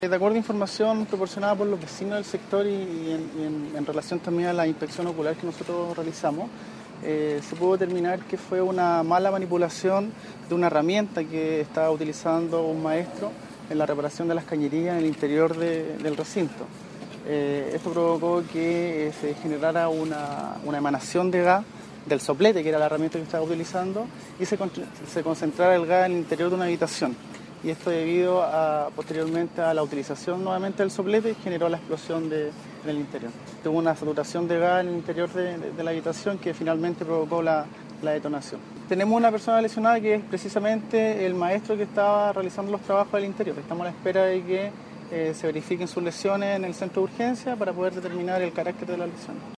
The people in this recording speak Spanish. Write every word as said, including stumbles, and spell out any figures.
De acuerdo a información proporcionada por los vecinos del sector y, y, en, y en, en relación también a la inspección ocular que nosotros realizamos, eh, se pudo determinar que fue una mala manipulación de una herramienta que estaba utilizando un maestro en la reparación de las cañerías en el interior de, del recinto. Eh, esto provocó que eh, se generara una, una emanación de gas del soplete, que era la herramienta que estaba utilizando, y se, se concentrara el gas en el interior de una habitación. Y esto debido a, posteriormente a la utilización nuevamente del soplete, generó la explosión de, en el interior. Tuvo una saturación de gas en el interior de, de, de la habitación que finalmente provocó la, la detonación. Tenemos una persona lesionada que es precisamente el maestro que estaba realizando los trabajos del interior. Estamos a la espera de que eh, se verifiquen sus lesiones en el centro de urgencia para poder determinar el carácter de las lesiones.